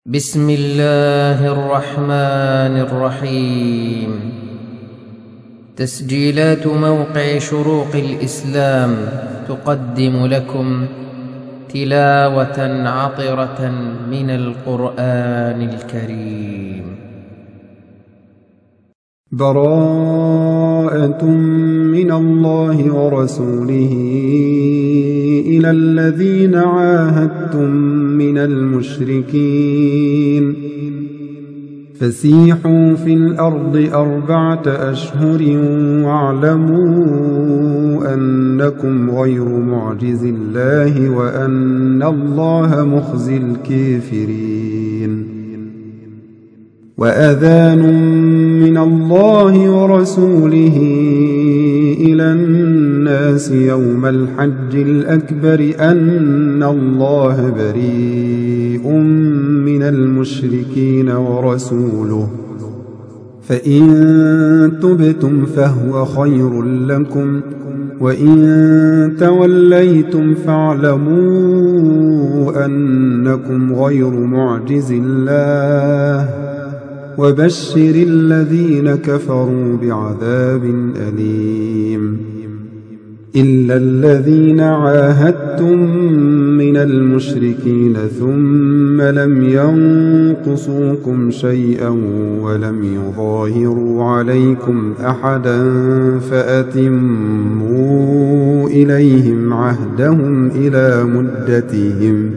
بسم الله الرحمن الرحيم. تسجيلات موقع شروق الإسلام تقدم لكم تلاوة عطرة من القرآن الكريم. براءة من الله ورسوله إلى الذين عاهدتم من المشركين فسيحوا في الأرض 4 أشهر واعلموا أنكم غير معجز الله وأن الله مخزي الكافرين. وأذان من الله ورسوله إلى الناس يوم الحج الأكبر أن الله بريء من المشركين ورسوله فإن تبتم فهو خير لكم وإن توليتم فاعلموا أنكم غير معجز الله وبشر الذين كفروا بعذاب أليم. إلا الذين عاهدتم من المشركين ثم لم ينقصوكم شيئا ولم يظاهروا عليكم أحدا فأتموا إليهم عهدهم إلى مدتهم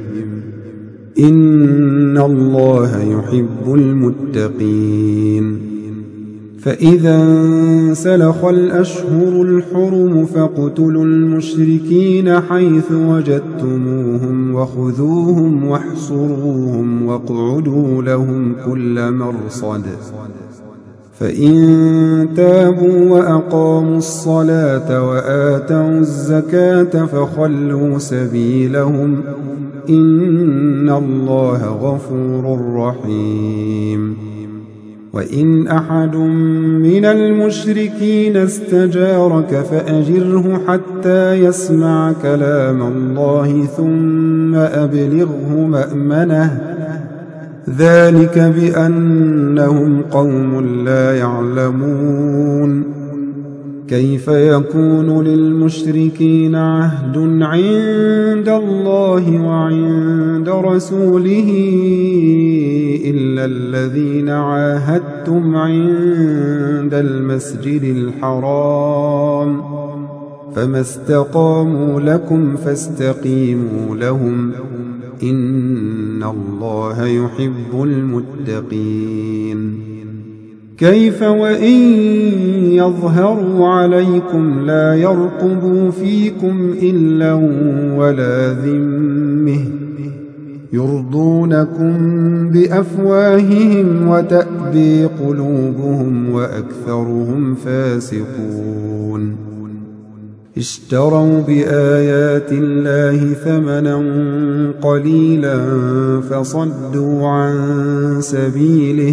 إن الله يحب المتقين. فإذا انسلخ الأشهر الحرم فاقتلوا المشركين حيث وجدتموهم وخذوهم واحصروهم واقعدوا لهم كل مرصد فإن تابوا وأقاموا الصلاة وآتوا الزكاة فخلوا سبيلهم إن الله غفور رحيم. وإن أحد من المشركين استجارك فأجره حتى يسمع كلام الله ثم أبلغه مأمنه ذلك بأنهم قوم لا يعلمون. كيف يكون للمشركين عهد عند الله وعند رسوله إلا الذين عاهدتم عند المسجد الحرام فما استقاموا لكم فاستقيموا لهم إن الله يحب المتقين. كيف وإن يظهروا عليكم لا يرقبوا فيكم إلا ولا ذمة يرضونكم بأفواههم وتأبي قلوبهم وأكثرهم فاسقون. اشتروا بآيات الله ثمنا قليلا فصدوا عن سبيله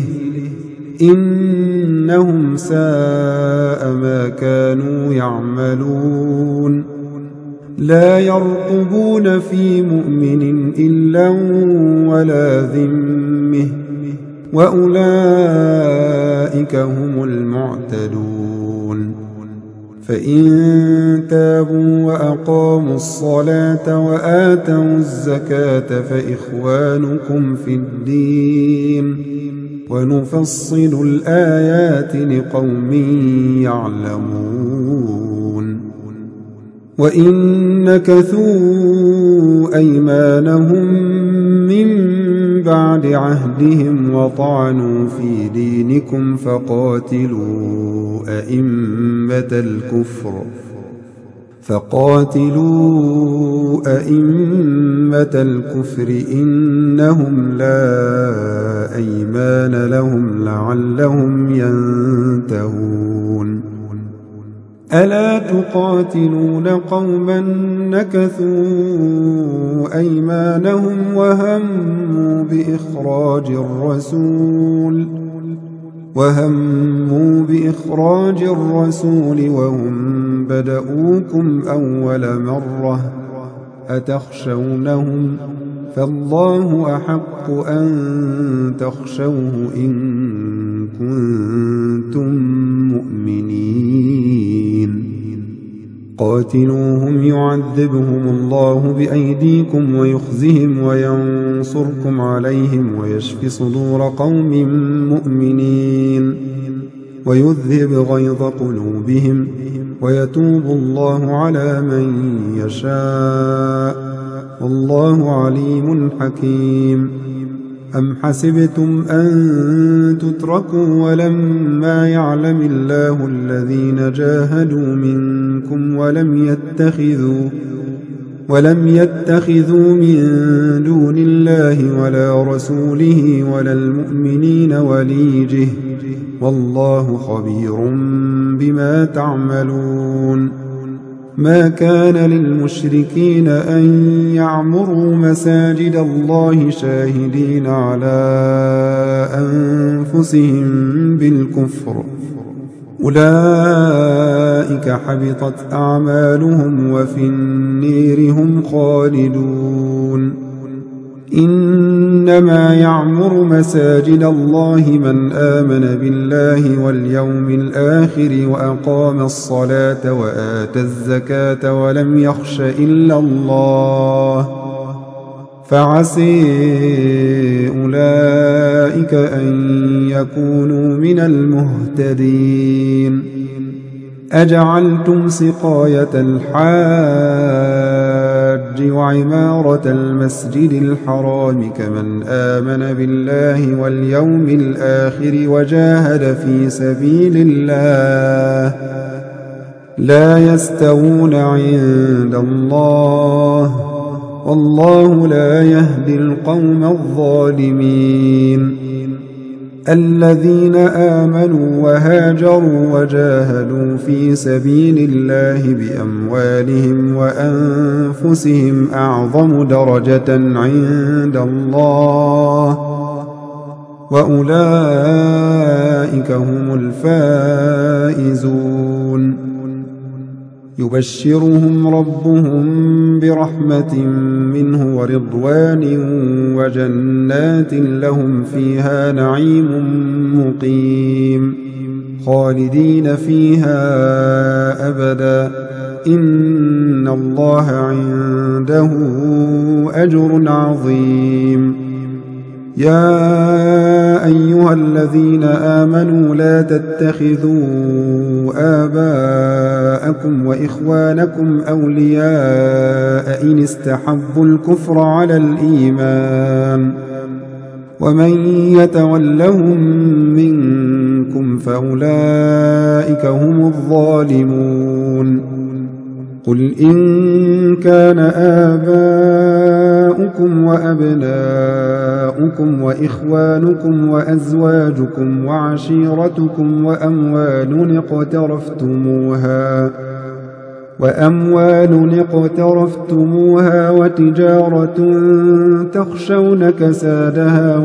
إنهم ساء ما كانوا يعملون. لا يرقبون في مؤمن إلا ولا ذمة وأولئك هم المعتدون. فإن تابوا وأقاموا الصلاة وآتوا الزكاة فإخوانكم في الدين ونفصل الآيات لقوم يعلمون. وإن نكثوا أيمانهم من بعد عهدهم وطعنوا في دينكم فقاتلوا أئمة الكفر إنهم لا أيمان لهم لعلهم ينتهون. ألا تقاتلون قوما نكثوا أيمانهم وهموا بإخراج الرسول وهم بدؤوكم أول مرة أتخشونهم فالله أحق أن تخشوه إن كنتم مؤمنين قاتلوهم يعذبهم الله بأيديكم ويخزهم وينصركم عليهم ويشف صدور قوم مؤمنين ويذهب غيظ قلوبهم ويتوب الله على من يشاء والله عليم حكيم أم حسبتم أن تتركوا ولما يعلم الله الذين جاهدوا منكم ولم يتخذوا من دون الله ولا رسوله ولا المؤمنين وليجه والله خبير بما تعملون ما كان للمشركين أن يعمروا مساجد الله شاهدين على أنفسهم بالكفر أولئك حبطت أعمالهم وفي النير هم خالدون إنما يعمر مساجد الله من آمن بالله واليوم الآخر وأقام الصلاة وآتى الزكاة ولم يخش إلا الله فعسي أولئك أن يكونوا من المهتدين أجعلتم سقاية الحاج وعمارة المسجد الحرام كمن آمن بالله واليوم الآخر وجاهد في سبيل الله لا يستوون عند الله والله لا يهدي القوم الظالمين الذين آمنوا وهاجروا وجاهدوا في سبيل الله بأموالهم وأنفسهم أعظم درجة عند الله وأولئك هم الفائزون يبشرهم ربهم برحمة منه ورضوان وجنات لهم فيها نعيم مقيم خالدين فيها أبدا إن الله عنده أجر عظيم يا أيها الذين آمنوا لا تتخذوا آباءكم وإخوانكم أولياء إن استحبوا الكفر على الإيمان ومن يتولهم منكم فأولئك هم الظالمون قل إن كان آباؤكم وأبناؤكم وإخوانكم وأزواجكم وعشيرتكم وأموال اقترفتموها وتجارة تخشون كسادها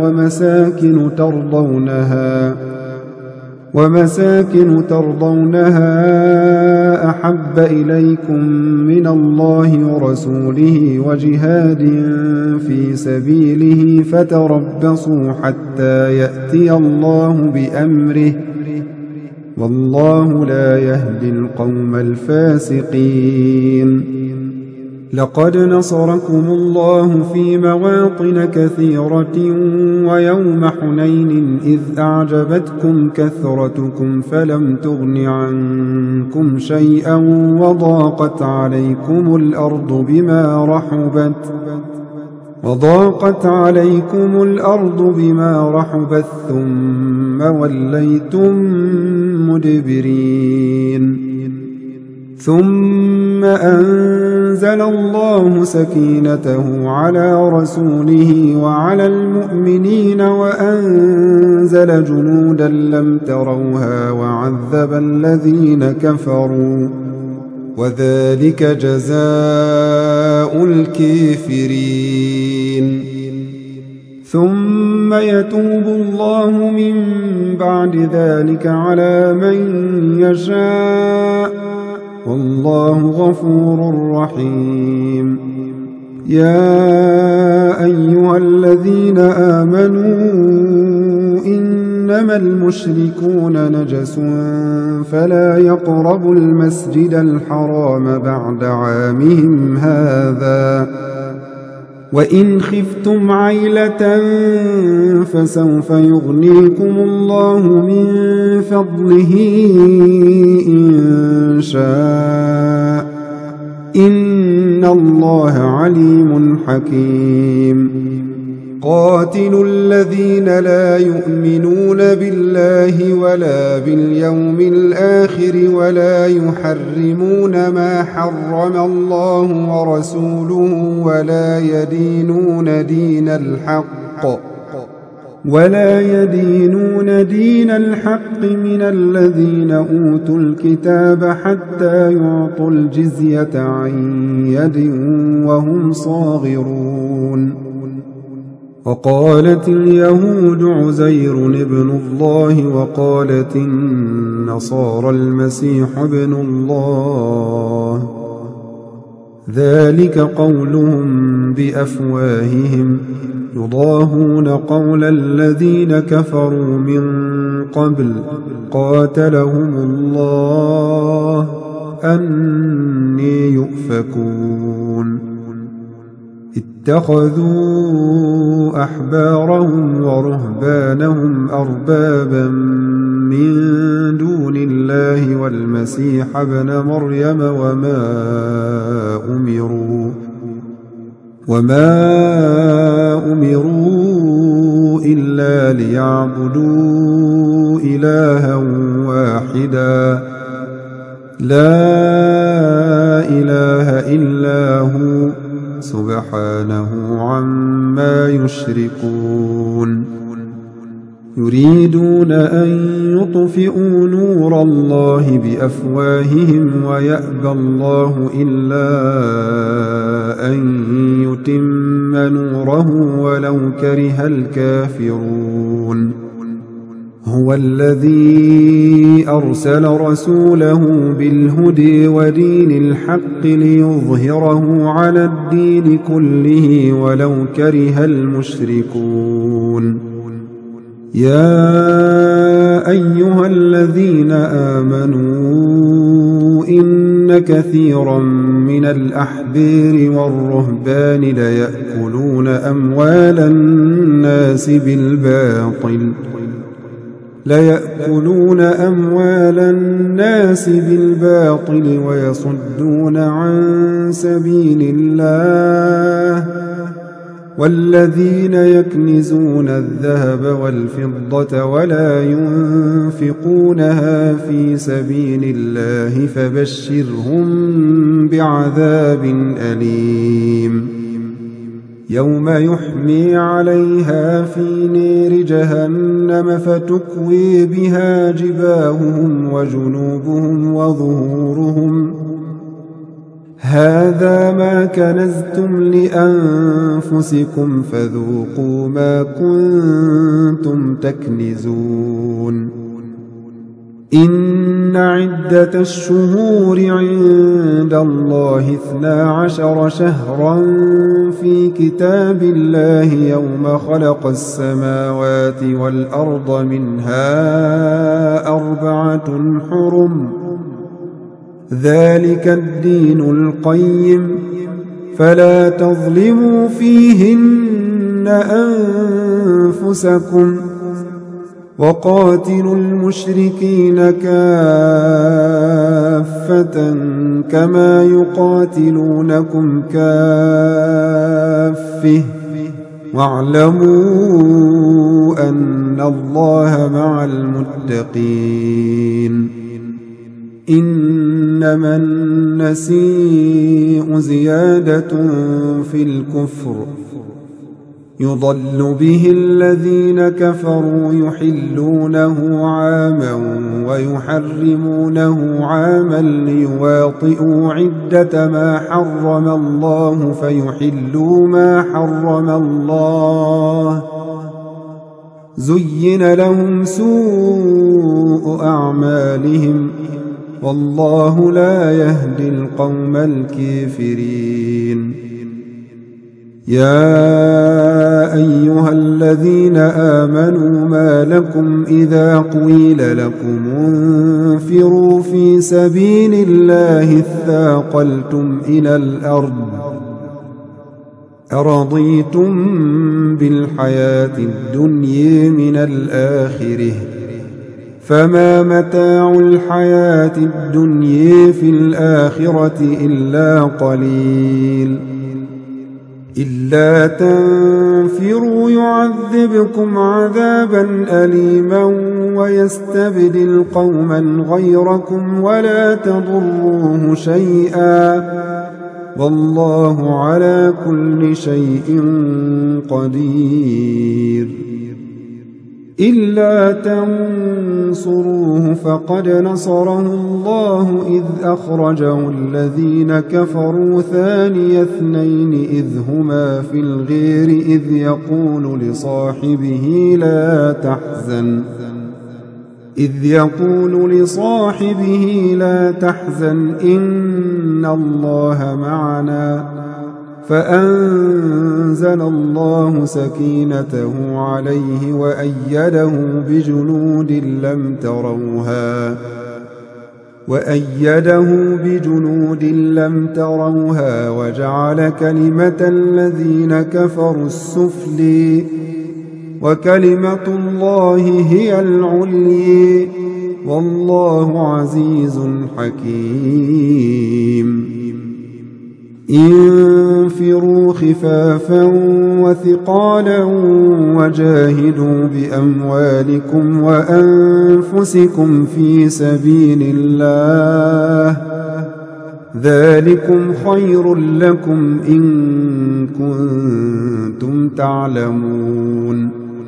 ومساكن ترضونها أحب إليكم من الله ورسوله وجهاد في سبيله فتربصوا حتى يأتي الله بأمره والله لا يهدي القوم الفاسقين لقد نصركم الله في مواطن كثيرة ويوم حنين إذ أعجبتكم كثرتكم فلم تغن عنكم شيئا وضاقت عليكم الأرض بما رحبت ثم وليتم مدبرين ثم أنزل الله سكينته على رسوله وعلى المؤمنين وأنزل جنودا لم تروها وعذب الذين كفروا وذلك جزاء الكافرين ثم يتوب الله من بعد ذلك على من يشاء والله غفور رحيم يا أيها الذين آمنوا إنما المشركون نجس فلا يقربوا المسجد الحرام بعد عامهم هذا وإن خفتم عيلة فسوف يغنيكم الله من فضله إن شاء إن الله عليم حكيم قاتلوا الذين لا يؤمنون بالله ولا باليوم الآخر ولا يحرمون ما حرم الله ورسوله ولا يدينون دين الحق من الذين أوتوا الكتاب حتى يعطوا الجزية عن يد وهم صاغرون وقالت اليهود عزير ابن الله وقالت النصارى المسيح ابن الله ذلك قولهم بأفواههم يضاهون قول الذين كفروا من قبل قاتلهم الله أني يؤفكون اتخذوا أحبارهم ورهبانهم أربابا من دون الله والمسيح ابن مريم وما أمروا إلا ليعبدوا إلها واحدا لا إله إلا هو سبحانه عما يشركون يريدون أن يطفئوا نور الله بأفواههم ويأبى الله إلا أن يتم نوره ولو كره الكافرون هو الذي أرسل رسوله بالهدى ودين الحق ليظهره على الدين كله ولو كره المشركون يا أيها الذين آمنوا إن كثيرا من الأحبار والرهبان ليأكلون أموال الناس بالباطل ويصدون عن سبيل الله والذين يكنزون الذهب والفضة ولا ينفقونها في سبيل الله فبشرهم بعذاب أليم يوم يحمي عليها في نار جهنم فتكوي بها جباههم وجنوبهم وظهورهم هذا ما كنزتم لأنفسكم فذوقوا ما كنتم تكنزون إن عدة الشهور عند الله 12 شهرا في كتاب الله يوم خلق السماوات والأرض منها 4 حرم ذلك الدين القيم فلا تظلموا فيهن أنفسكم وقاتلوا المشركين كافة كما يقاتلونكم كافة واعلموا أن الله مع المتقين إنما النسيء زيادة في الكفر يضل به الذين كفروا يحلونه عاما ويحرمونه عاما ليواطئوا عدة ما حرم الله فيحلوا ما حرم الله زين لهم سوء أعمالهم والله لا يهدي القوم الكافرين يا أيها الذين آمنوا ما لكم إذا قيل لكم انفروا في سبيل الله اثاقلتم إلى الأرض أرضيتم بالحياة الدنيا من الآخرة فما متاع الحياة الدنيا في الآخرة إلا قليل إلا تنفروا يعذبكم عذابا أليما ويستبدل قوما غيركم ولا تضروه شيئا والله على كل شيء قدير إلا تنصروه فقد نصره الله إذ أخرجه الذين كفروا ثاني اثنين إذ هما في الغير إذ يقول لصاحبه لا تحزن إن الله معنا فأنزل الله سكينته عليه وأيده بجنود لم تروها وجعل كلمة الذين كفروا السفلي وكلمة الله هي العلي والله عزيز حكيم انفروا خفافا وثقالا وجاهدوا بأموالكم وأنفسكم في سبيل الله ذلكم خير لكم إن كنتم تعلمون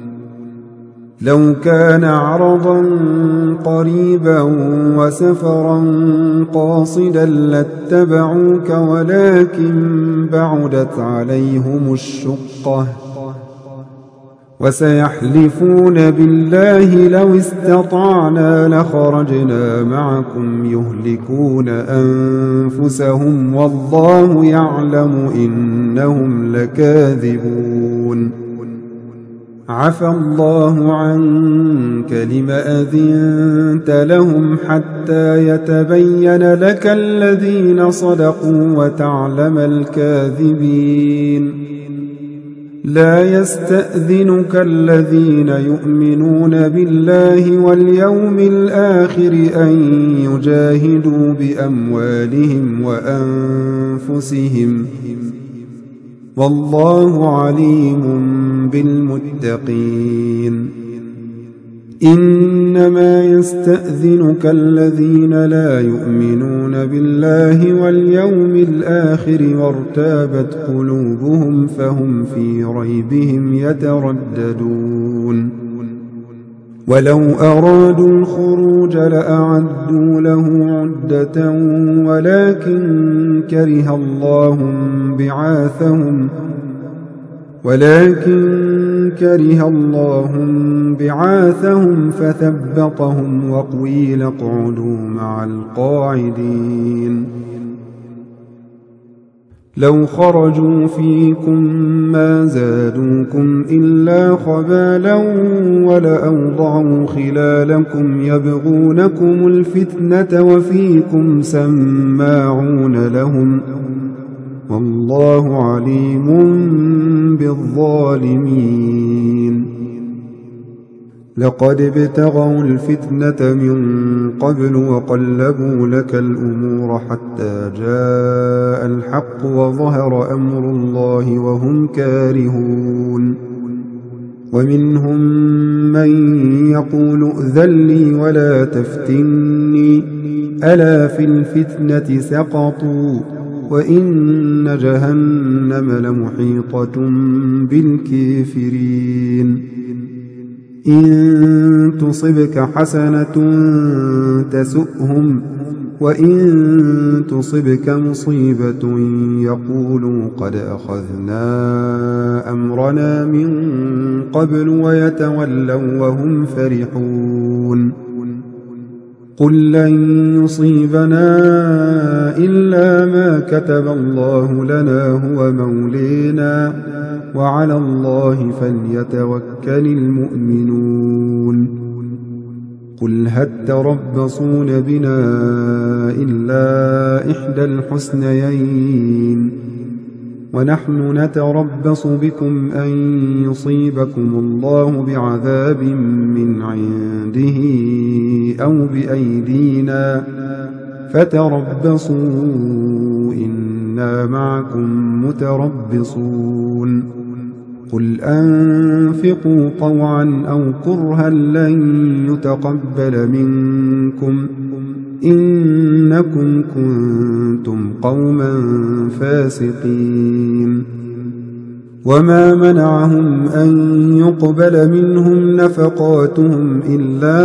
لو كان عرضا قريبا وسفرا قاصدا لاتبعوك ولكن بعدت عليهم الشقة وسيحلفون بالله لو استطعنا لخرجنا معكم يهلكون أنفسهم والله يعلم إنهم لكاذبون عفى الله عنك لم أذنت لهم حتى يتبين لك الذين صدقوا وتعلم الكاذبين لا يستأذنك الذين يؤمنون بالله واليوم الآخر أن يجاهدوا بأموالهم وأنفسهم والله عليم بالمتقين إنما يستأذنك الذين لا يؤمنون بالله واليوم الآخر وارتابت قلوبهم فهم في ريبهم يترددون ولو أرادوا الخروج لأعدوا له عدة ولكن كره الله بعاثهم فثبطهم وقيل اقعدوا مع القاعدين لو خرجوا فيكم ما زادوكم إلا خبالا ولأوضعوا خلالكم يبغونكم الفتنة وفيكم سماعون لهم والله عليم بالظالمين لقد ابتغوا الفتنة من قبل وقلبوا لك الأمور حتى جاء الحق وظهر أمر الله وهم كارهون ومنهم من يقول ائذن لي ولا تفتني ألا في الفتنة سقطوا وإن جهنم لمحيطة بالكافرين إن تصبك حسنة تسؤهم وإن تصبك مصيبة يقولوا قد أخذنا أمرنا من قبل ويتولوا وهم فرحون قل لن يصيبنا إلا ما كتب الله لنا هو مولينا وعلى الله فليتوكل المؤمنون قل هل تربصون بنا إلا إحدى الحسنيين ونحن نتربص بكم أن يصيبكم الله بعذاب من عنده أو بأيدينا فتربصوا إنا معكم متربصون قل أنفقوا طوعا أو كرها لن يتقبل منكم إنكم كنتم قوما فاسقين وما منعهم أن يقبل منهم نفقاتهم إلا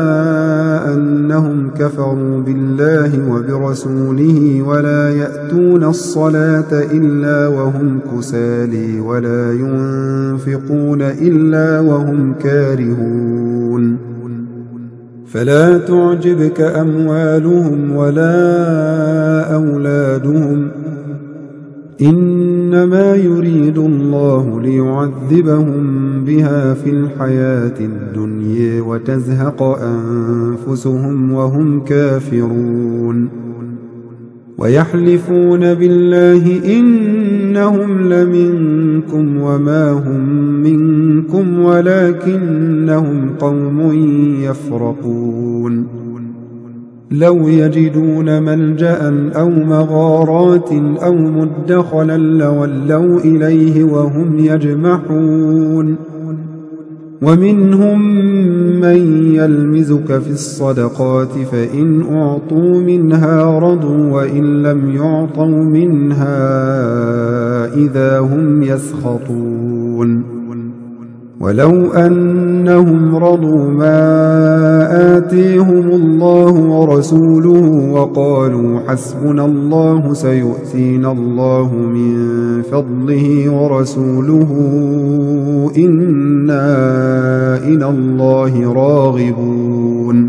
أنهم كفروا بالله وبرسوله ولا يأتون الصلاة إلا وهم كسالى ولا ينفقون إلا وهم كارهون فلا تعجبك أموالهم ولا أولادهم إنما يريد الله ليعذبهم بها في الحياة الدنيا وتزهق أنفسهم وهم كافرون ويحلفون بالله إنهم لمنكم وما هم منكم ولكنهم قوم يفرقون لو يجدون ملجأ أو مغارات أو مدخلا لولوا إليه وهم يجمحون ومنهم من يلمزك في الصدقات فإن أعطوا منها رضوا وإن لم يعطوا منها إذا هم يسخطون ولو أنهم رضوا ما آتيهم الله ورسوله وقالوا حسبنا الله سيؤتينا الله من فضله ورسوله إنا إلى الله راغبون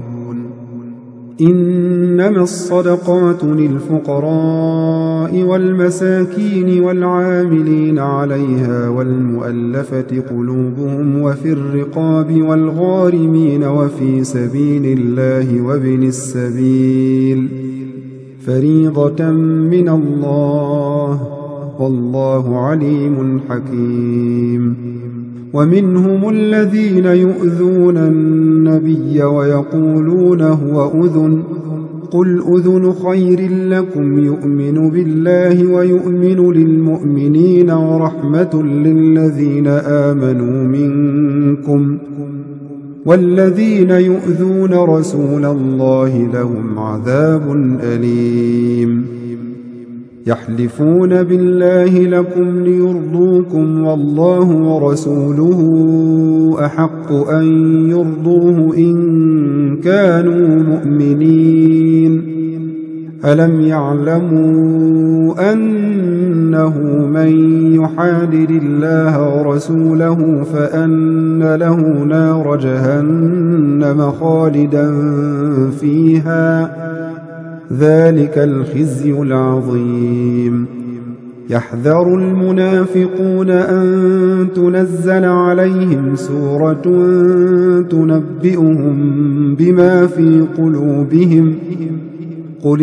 إنما الصدقات للفقراء والمساكين والعاملين عليها والمؤلفة قلوبهم وفي الرقاب والغارمين وفي سبيل الله وابن السبيل فريضة من الله والله عليم حكيم ومنهم الذين يؤذون النبي ويقولون هو أذن قل أذن خير لكم يؤمن بالله ويؤمن للمؤمنين ورحمة للذين آمنوا منكم والذين يؤذون رسول الله لهم عذاب أليم يحلفون بالله لكم ليرضوكم والله ورسوله أحق أن يرضوه إن كانوا مؤمنين ألم يعلموا أنه من يحادد الله ورسوله فأن له نار جهنم خالدا فيها ذلك الخزي العظيم يحذر المنافقون أن تنزل عليهم سورة تنبئهم بما في قلوبهم قل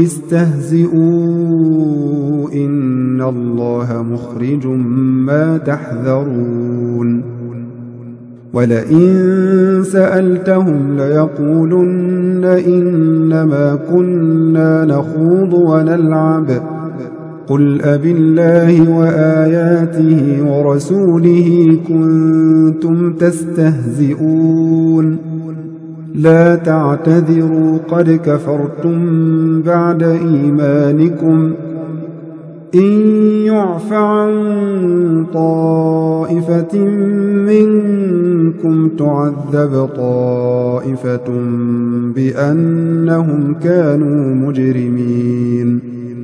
استهزئوا إن الله مخرج ما تحذرون ولئن سألتهم ليقولن إنما كنا نخوض ونلعب قل أبالله وآياته ورسوله كنتم تستهزئون لا تعتذروا قد كفرتم بعد إيمانكم إن يعف عن طائفة منكم تعذب طائفة بأنهم كانوا مجرمين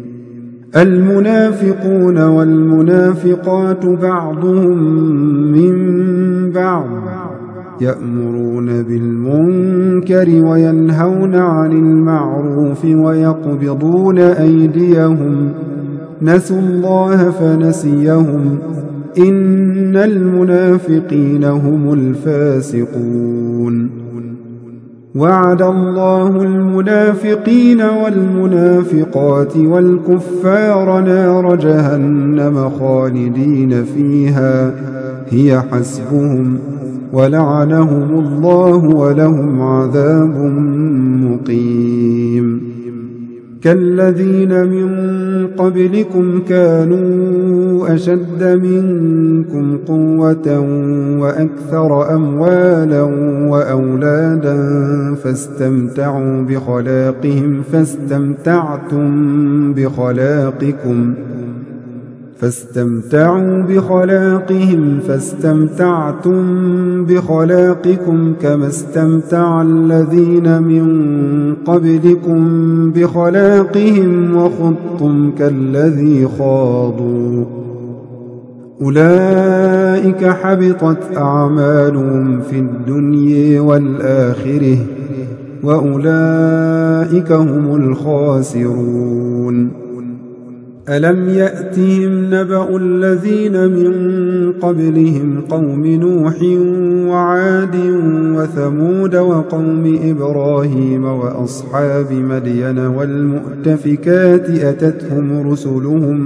المنافقون والمنافقات بعضهم من بعض يأمرون بالمنكر وينهون عن المعروف ويقبضون أيديهم نسوا الله فنسيهم إن المنافقين هم الفاسقون وعد الله المنافقين والمنافقات والكفار نار جهنم خالدين فيها هي حسبهم ولعنهم الله ولهم عذاب مقيم كالذين من قبلكم كانوا أشد منكم قوة وأكثر أموالا وأولادا فاستمتعوا بخلاقهم فاستمتعتم بخلاقكم كما استمتع الذين من قبلكم بخلاقهم وخضتم كالذي خاضوا أولئك حبطت أعمالهم في الدنيا والآخرة وأولئك هم الخاسرون ألم يأتهم نبأ الذين من قبلهم قوم نوح وعاد وثمود وقوم إبراهيم وأصحاب مدين والمؤتفكات أتتهم رسلهم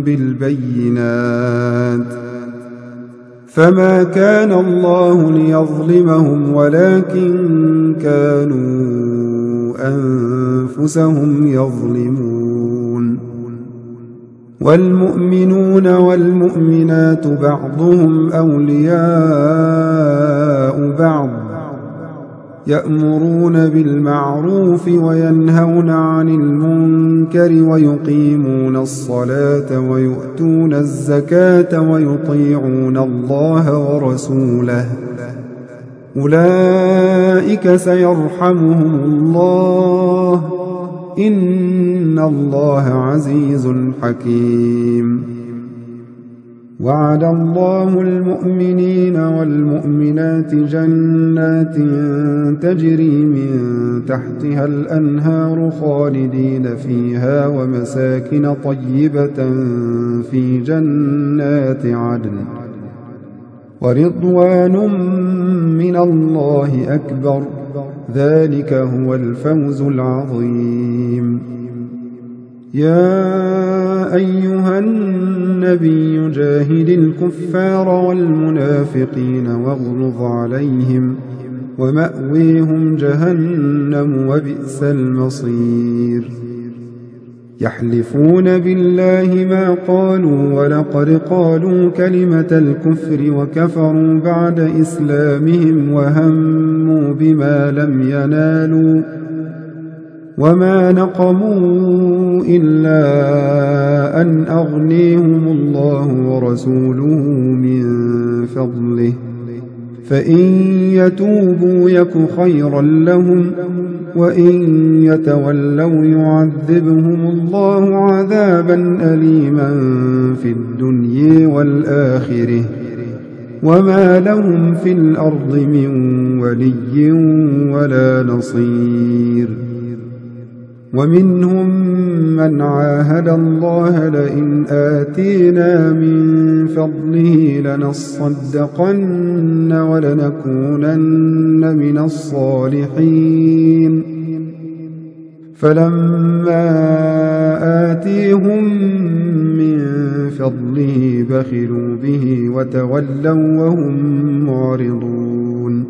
بالبينات فما كان الله ليظلمهم ولكن كانوا أنفسهم يظلمون والمؤمنون والمؤمنات بعضهم أولياء بعض يأمرون بالمعروف وينهون عن المنكر ويقيمون الصلاة ويؤتون الزكاة ويطيعون الله ورسوله أولئك سيرحمهم الله إن الله عزيز حكيم وعد الله المؤمنين والمؤمنات جنات تجري من تحتها الأنهار خالدين فيها ومساكن طيبة في جنات عدن ورضوان من الله أكبر ذلك هو الفوز العظيم يا أيها النبي جاهد الكفار والمنافقين واغلظ عليهم ومأويهم جهنم وبئس المصير يحلفون بالله ما قالوا ولقد قالوا كلمة الكفر وكفروا بعد إسلامهم وهموا بما لم ينالوا وما نقموا إلا أن أغنيهم الله ورسوله من فضله فإن يتوبوا يك خيرا لهم وإن يتولوا يعذبهم الله عذابا أليما في الدنيا والآخرة وما لهم في الأرض من ولي ولا نصير ومنهم من عاهد الله لئن آتينا من فضله لنصدقن ولنكونن من الصالحين فلما آتيهم من فضله بخلوا به وتولوا وهم معرضون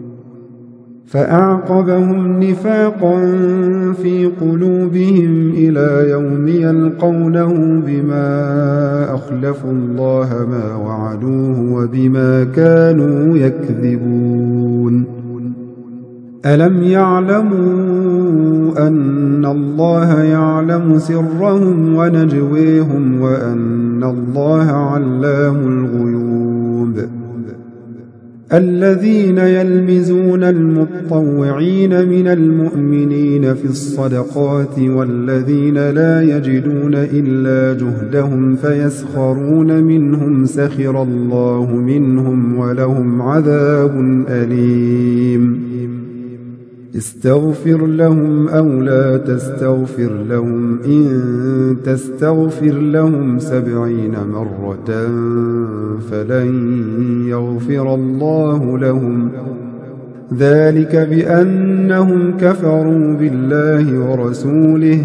فأعقبهم نفاقا في قلوبهم إلى يوم يلقونه بما أخلفوا الله ما وعدوه وبما كانوا يكذبون ألم يعلموا أن الله يعلم سرهم ونجويهم وأن الله علام الغيوب الذين يلمزون المطوعين من المؤمنين في الصدقات والذين لا يجدون إلا جهدهم فيسخرون منهم سخر الله منهم ولهم عذاب أليم استغفر لهم أو لا تستغفر لهم إن تستغفر لهم 70 مرة فلن يغفر الله لهم ذلك بأنهم كفروا بالله ورسوله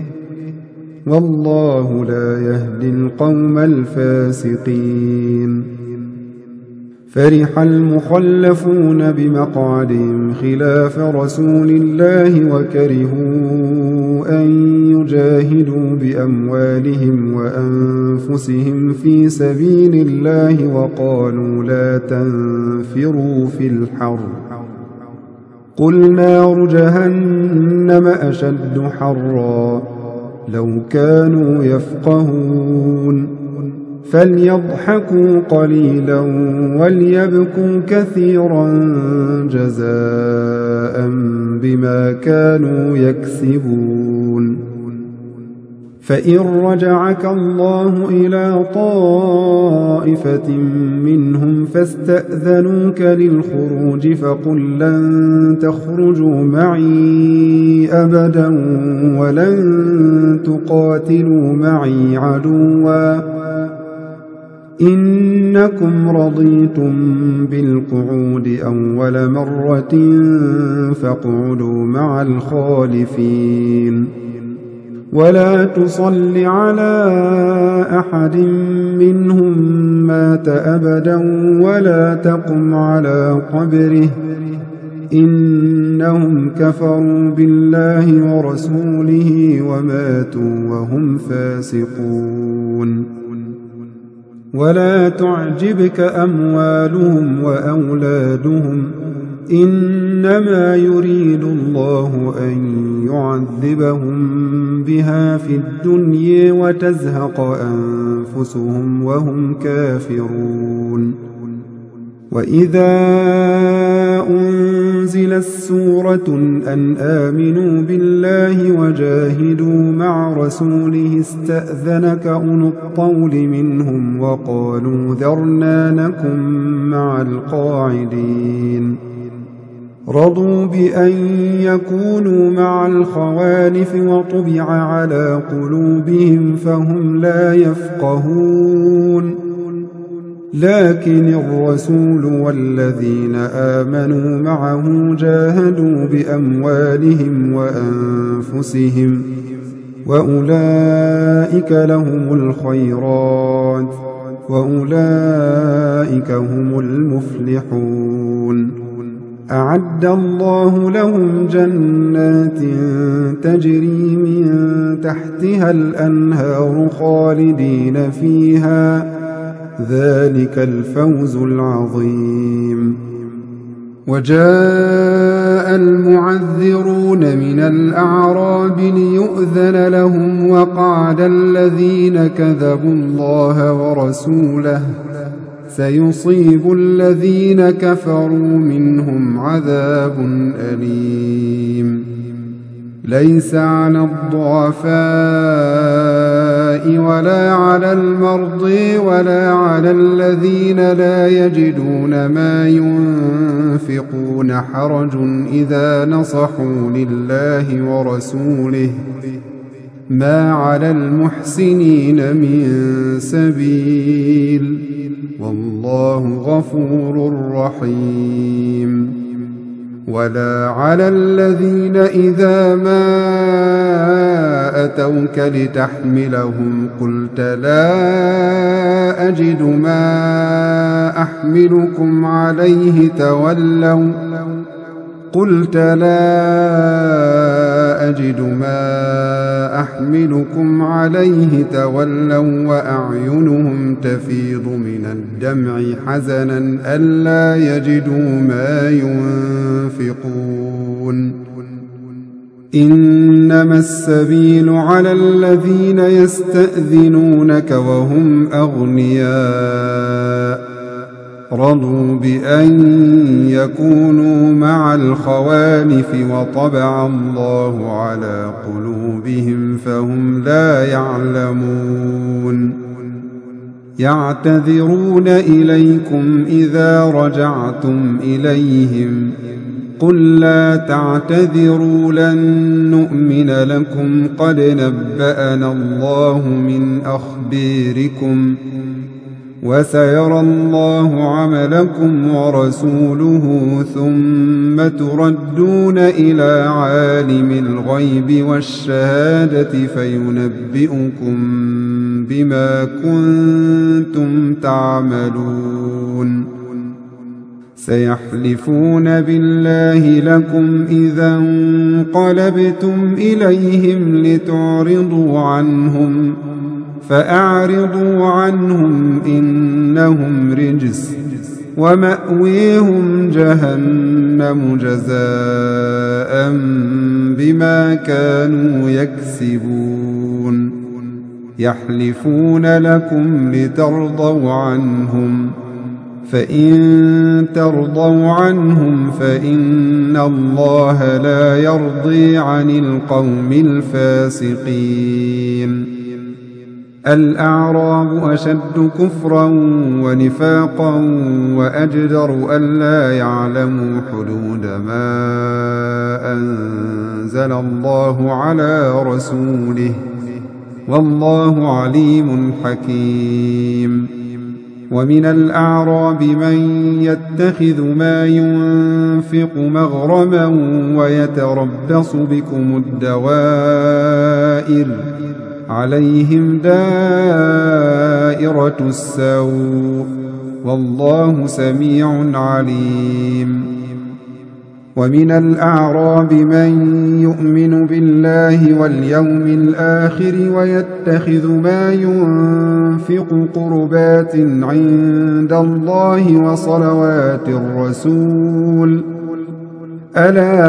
والله لا يهدي القوم الفاسقين فرح المخلفون بمقعدهم خلاف رسول الله وكرهوا أن يجاهدوا بأموالهم وأنفسهم في سبيل الله وقالوا لا تنفروا في الحر قل نار جهنم أشد حرا لو كانوا يفقهون فليضحكوا قليلا وليبكوا كثيرا جزاء بما كانوا يكسبون فإن رجعك الله إلى طائفة منهم فاستأذنوك للخروج فقل لن تخرجوا معي أبدا ولن تقاتلوا معي عدوا إنكم رضيتم بالقعود أول مرة فاقعدوا مع الخالفين ولا تصل على أحد منهم مات أبدا ولا تقم على قبره إنهم كفروا بالله ورسوله وماتوا وهم فاسقون ولا تعجبك أموالهم وأولادهم إنما يريد الله أن يعذبهم بها في الدنيا وتزهق أنفسهم وهم كافرون وإذا أنزلت سورة أن آمنوا بالله وجاهدوا مع رسوله استأذنك أولو الطول منهم وقالوا ذرنا نكن مع القاعدين رضوا بأن يكونوا مع الخوالف وطبع على قلوبهم فهم لا يفقهون لكن الرسول والذين آمنوا معه جاهدوا بأموالهم وأنفسهم وأولئك لهم الخيرات وأولئك هم المفلحون أعد الله لهم جنات تجري من تحتها الأنهار خالدين فيها ذلك الفوز العظيم وجاء المعذرون من الأعراب ليؤذن لهم وقعد الذين كذبوا الله ورسوله سيصيب الذين كفروا منهم عذاب أليم ليس على الضعفاء ولا على المرضى ولا على الذين لا يجدون ما ينفقون حرج إذا نصحوا لله ورسوله ما على المحسنين من سبيل والله غفور رحيم ولا على الذين إذا ما أتوك لتحملهم قلت لا أجد ما أحملكم عليه تولوا وأعينهم تفيض من الدمع حزنا ألا يجدوا ما ينفقون إنما السبيل على الذين يستأذنونك وهم أغنياء رضوا بأن يكونوا مع الخوالف وطبع الله على قلوبهم فهم لا يعلمون يعتذرون إليكم إذا رجعتم إليهم قل لا تعتذروا لن نؤمن لكم قد نبأنا الله من أخباركم وسيرى الله عملكم ورسوله ثم تردون إلى عالم الغيب والشهادة فينبئكم بما كنتم تعملون سيحلفون بالله لكم إذا انقلبتم إليهم لتعرضوا عنهم فأعرضوا عنهم إنهم رجس ومأويهم جهنم جزاء بما كانوا يكسبون يحلفون لكم لترضوا عنهم فإن ترضوا عنهم فإن الله لا يرضي عن القوم الفاسقين الأعراب أشد كفرا ونفاقا وأجدر ألا يعلموا حدود ما أنزل الله على رسوله والله عليم حكيم ومن الأعراب من يتخذ ما ينفق مغرما ويتربص بكم الدوائر عليهم دائرة السوء والله سميع عليم ومن الأعراب من يؤمن بالله واليوم الآخر ويتخذ ما ينفق قربات عند الله وصلوات الرسول ألا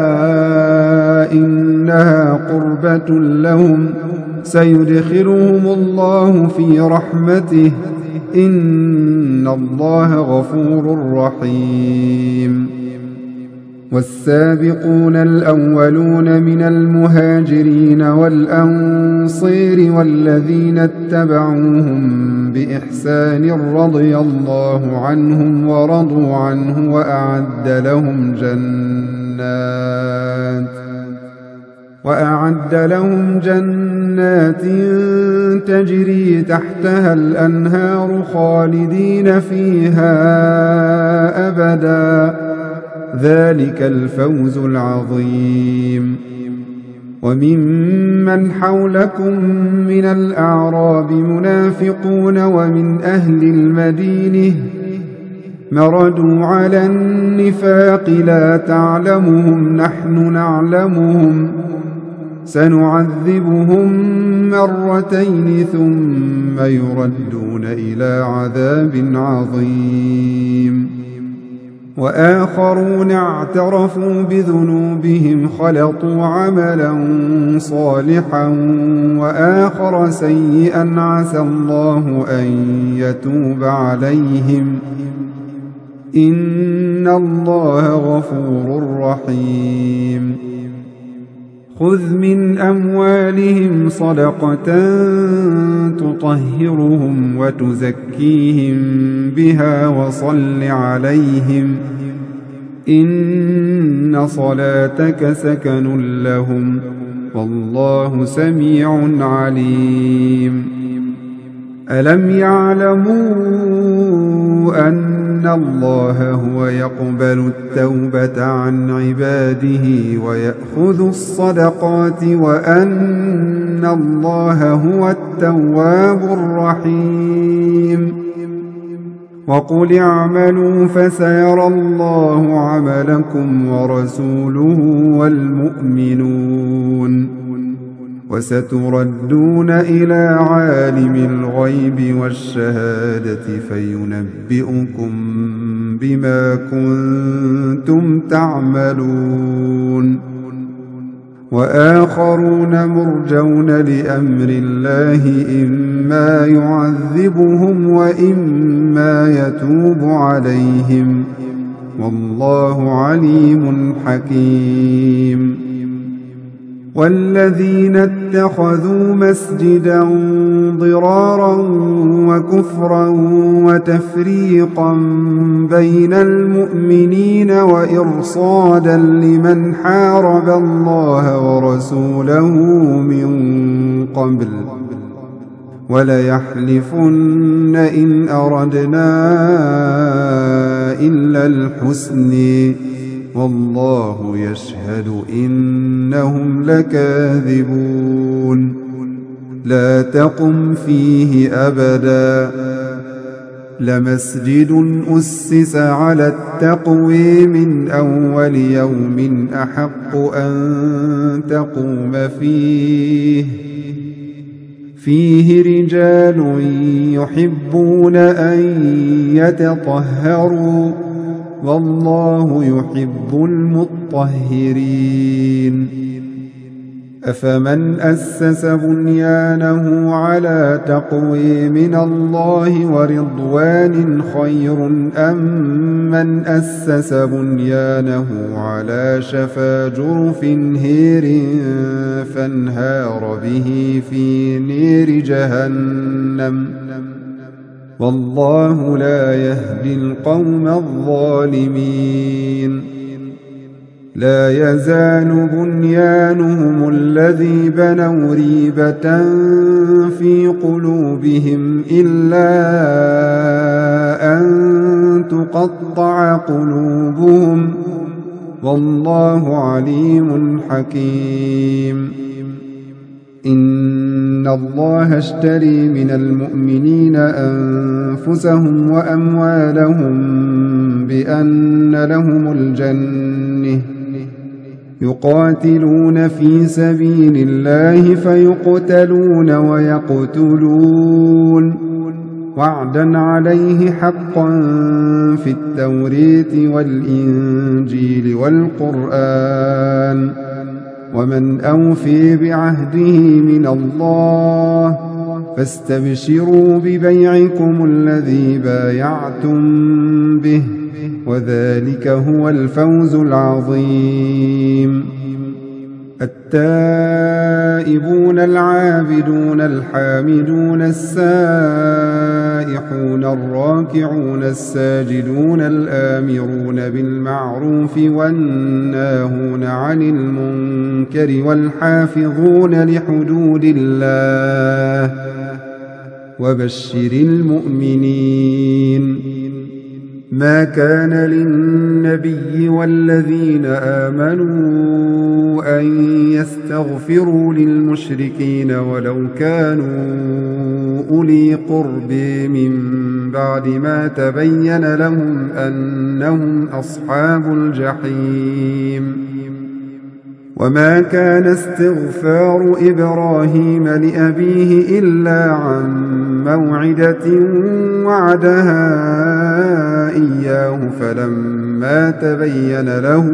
إنها قربة لهم سيدخلهم الله في رحمته إن الله غفور رحيم والسابقون الأولون من المهاجرين والأنصير والذين اتبعوهم بإحسان رضي الله عنهم ورضوا عنه وأعد لهم جنات تجري تحتها الأنهار خالدين فيها أبدا ذلك الفوز العظيم وممن حولكم من الأعراب منافقون ومن أهل المدينة مردوا على النفاق لا تعلمهم نحن نعلمهم سنعذبهم مرتين ثم يردون إلى عذاب عظيم وآخرون اعترفوا بذنوبهم خلطوا عملا صالحا وآخر سيئا عسى الله أن يتوب عليهم إن الله غفور رحيم خذ من أموالهم صدقة تطهرهم وتزكيهم بها وصل عليهم إن صلاتك سكن لهم والله سميع عليم ألم يعلموا أن الله هو يقبل التوبة عن عباده ويأخذ الصدقات وأن الله هو التواب الرحيم وقل اعملوا فسيرى الله عملكم ورسوله والمؤمنون وستردون إلى عالم الغيب والشهادة فينبئكم بما كنتم تعملون وآخرون مرجون لأمر الله إما يعذبهم وإما يتوب عليهم والله عليم حكيم. والذين اتخذوا مسجدا ضرارا وكفرا وتفريقا بين المؤمنين وإرصادا لمن حارب الله ورسوله من قبل وليحلفن إن أردنا إلا الحسن والله يشهد إنهم لكاذبون. لا تقم فيه أبدا لمسجد أسس على التقوى من أول يوم أحق أن تقوم فيه رجال يحبون أن يتطهروا والله يحب المطهرين. أفمن أسس بنيانه على تقوى من الله ورضوان خير أم من أسس بنيانه على شفا جرف هير فانهار به في نير جهنم والله لا يهدي القوم الظالمين. لا يزال بنيانهم الذي بنوا ريبة في قلوبهم إلا أن تقطع قلوبهم والله عليم حكيم. إن الله اشتري من المؤمنين أنفسهم وأموالهم بأن لهم الجنة يقاتلون في سبيل الله فيقتلون ويقتلون وعدا عليه حقا في التوراة والإنجيل والقرآن ومن أوفي بعهده من الله فاستبشروا ببيعكم الذي بايعتم به وذلك هو الفوز العظيم. التائبون العابدون الحامدون السائحون الراكعون الساجدون الآمرون بالمعروف والناهون عن المنكر والحافظون لحدود الله وبشر المؤمنين. ما كان للنبي والذين آمنوا أن يستغفروا للمشركين ولو كانوا أولي قرب من بعد ما تبين لهم أنهم أصحاب الجحيم. وما كان استغفار إبراهيم لأبيه إلا عن موعدة وعدها إياه فلما تبين له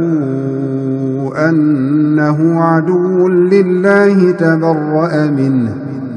أنه عدو لله تبرأ منه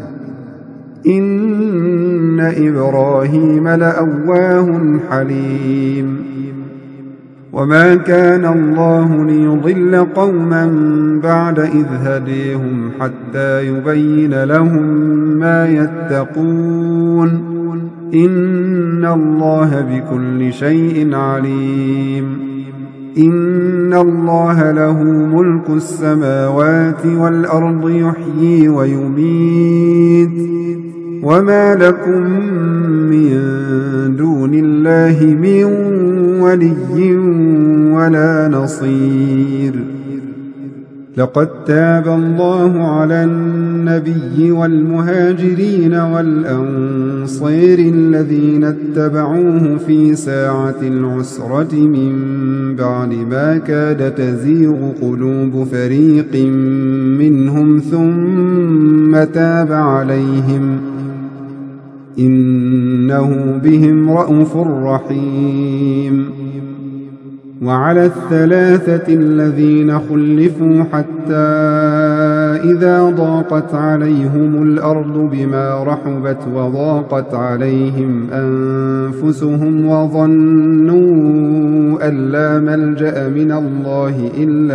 إن إبراهيم لأواه حليم. وما كان الله ليضل قوما بعد إذ هديهم حتى يبين لهم ما يتقون إن الله بكل شيء عليم. إن الله له ملك السماوات والأرض يحيي ويميت وما لكم من دون الله من ولي ولا نصير. لقد تاب الله على النبي والمهاجرين والأنصار الذين اتبعوه في ساعة العسرة من بعد ما كاد تزيغ قلوب فريق منهم ثم تاب عليهم إنه بهم رءوف رحيم. وعلى الثلاثة الذين خلفوا حتى إذا ضاقت عليهم الأرض بما رحبت وضاقت عليهم أنفسهم وظنوا أن لا ملجأ من الله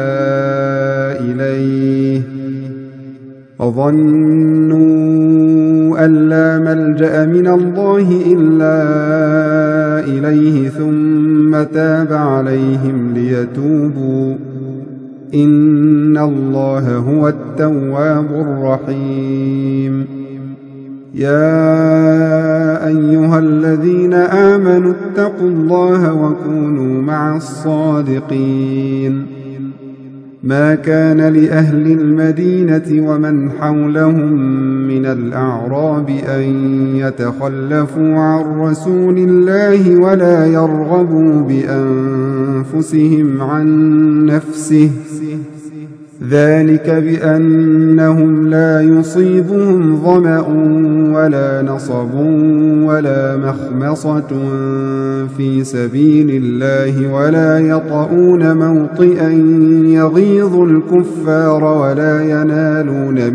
إلا إليه ثم تاب عليهم ليتوبوا إن الله هو التواب الرحيم يا أيها الذين آمنوا اتقوا الله وكونوا مع الصادقين ما كان لأهل المدينة ومن حولهم من الأعراب أن يتخلفوا عن رسول الله ولا يرغبوا بأنفسهم عن نفسه ذلك بأنهم لا يصيبهم ظمأ ولا نصب ولا مخمصة في سبيل الله ولا يطؤون موطئا يغيظ الكفار ولا ينالون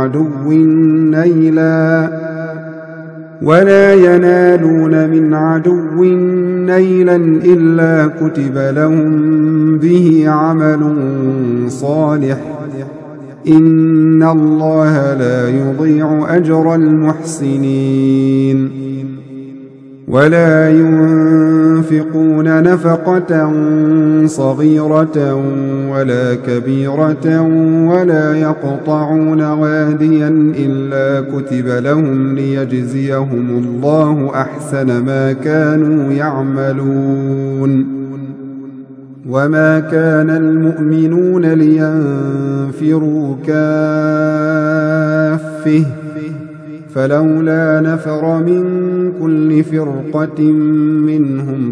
من عدو نيلا إلا كتب لهم به عمل صالح إن الله لا يضيع أجر المحسنين ولا ينفقون نفقة صغيرة ولا كبيرة ولا يقطعون واديا إلا كتب لهم ليجزيهم الله أحسن ما كانوا يعملون وما كان المؤمنون لينفروا كافة فلولا نفر من كل فرقة منهم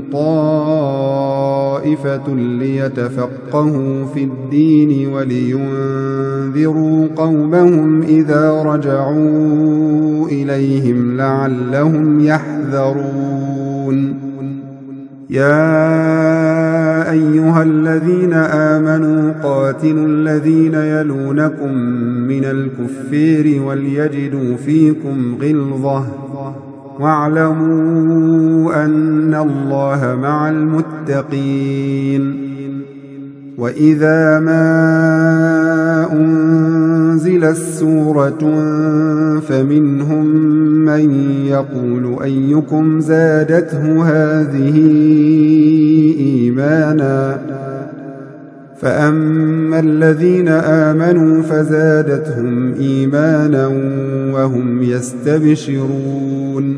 طائفة ليتفقهوا في الدين ولينذروا قومهم إذا رجعوا إليهم لعلهم يحذرون يا أيها الذين آمنوا قاتلوا الذين يلونكم من الكفار وليجدوا فيكم غلظة واعلموا أن الله مع المتقين وإذا ما أنزلت سورة فمنهم من يقول أيكم زادته هذه إيمانا فأما الذين آمنوا فزادتهم إيمانا وهم يستبشرون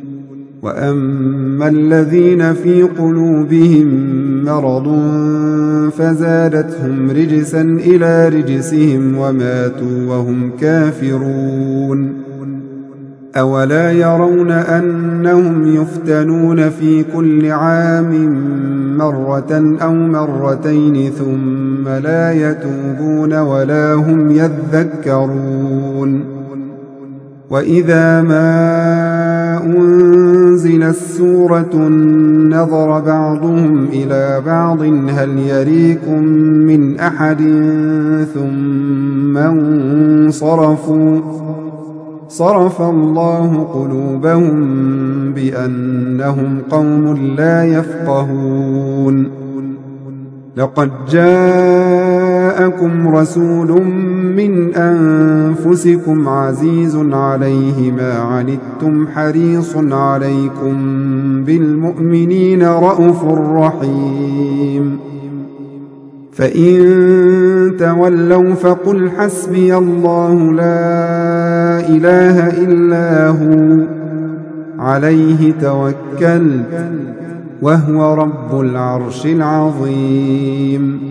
وأما الذين في قلوبهم مرض فزادتهم رجسا إلى رجسهم وماتوا وهم كافرون أولا يرون أنهم يفتنون في كل عام مرة أو مرتين ثم لا يتوبون ولا هم يذكرون وإذا ما أنزلت سورة نظر بعضهم إلى بعض هل يريكم من أحد ثم انصرفوا صرف الله قلوبهم بأنهم قوم لا يفقهون لقد جاءكم رسول من أنفسكم عزيز عليه ما عنتم حريص عليكم بالمؤمنين رءوف رحيم فإن تولوا فقل حسبي الله لا إله إلا هو عليه توكلت وهو رب العرش العظيم